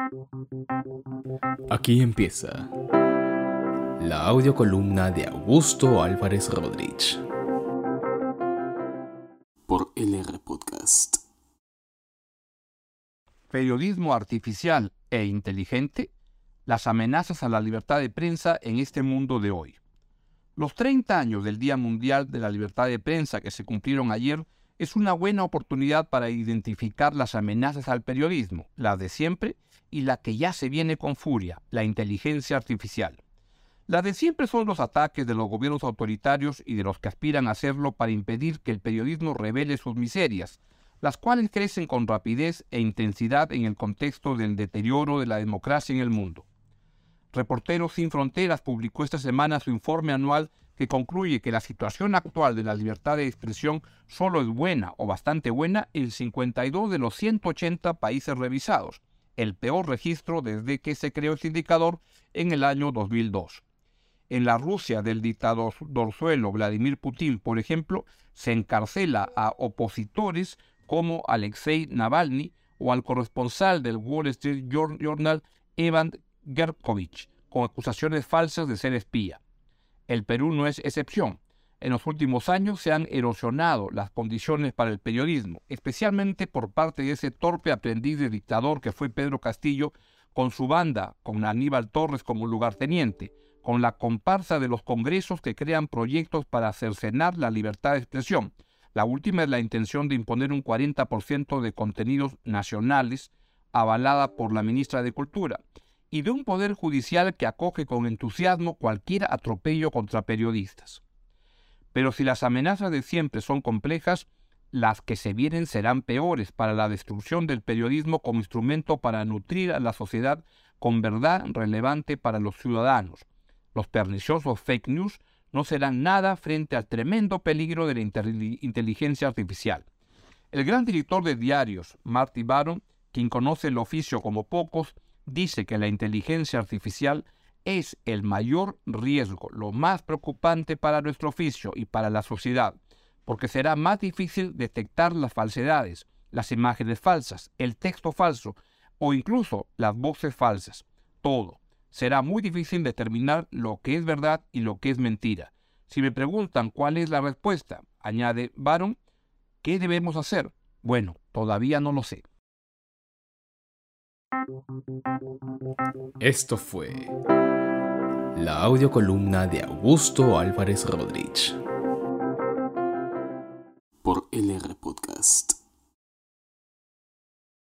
Aquí empieza la audiocolumna de Augusto Álvarez Rodríguez por LR Podcast. Periodismo artificial e inteligente, las amenazas a la libertad de prensa en este mundo de hoy. Los 30 años del Día Mundial de la Libertad de Prensa que se cumplieron ayer es una buena oportunidad para identificar las amenazas al periodismo, las de siempre y la que ya se viene con furia, la inteligencia artificial. Las de siempre son los ataques de los gobiernos autoritarios y de los que aspiran a hacerlo para impedir que el periodismo revele sus miserias, las cuales crecen con rapidez e intensidad en el contexto del deterioro de la democracia en el mundo. Reporteros Sin Fronteras publicó esta semana su informe anual que concluye que la situación actual de la libertad de expresión solo es buena o bastante buena en 52 de los 180 países revisados, el peor registro desde que se creó este indicador en el año 2002. En la Rusia del dictadorzuelo Vladimir Putin, por ejemplo, se encarcela a opositores como Alexei Navalny o al corresponsal del Wall Street Journal Evan Gershkovich, con acusaciones falsas de ser espía. El Perú no es excepción. En los últimos años se han erosionado las condiciones para el periodismo, especialmente por parte de ese torpe aprendiz de dictador que fue Pedro Castillo, con su banda, con Aníbal Torres como lugarteniente, con la comparsa de los congresos que crean proyectos para cercenar la libertad de expresión. La última es la intención de imponer un 40% de contenidos nacionales, avalada por la ministra de Cultura, y de un poder judicial que acoge con entusiasmo cualquier atropello contra periodistas. Pero si las amenazas de siempre son complejas, las que se vienen serán peores para la destrucción del periodismo como instrumento para nutrir a la sociedad con verdad relevante para los ciudadanos. Los perniciosos fake news no serán nada frente al tremendo peligro de la inteligencia artificial. El gran director de diarios, Marty Baron, quien conoce el oficio como pocos, dice que la inteligencia artificial es el mayor riesgo, lo más preocupante para nuestro oficio y para la sociedad, porque será más difícil detectar las falsedades, las imágenes falsas, el texto falso o incluso las voces falsas. Todo. Será muy difícil determinar lo que es verdad y lo que es mentira. Si me preguntan cuál es la respuesta, añade Baron, ¿qué debemos hacer? Bueno, todavía no lo sé. Esto fue la audiocolumna de Augusto Álvarez Rodríguez por LR Podcast.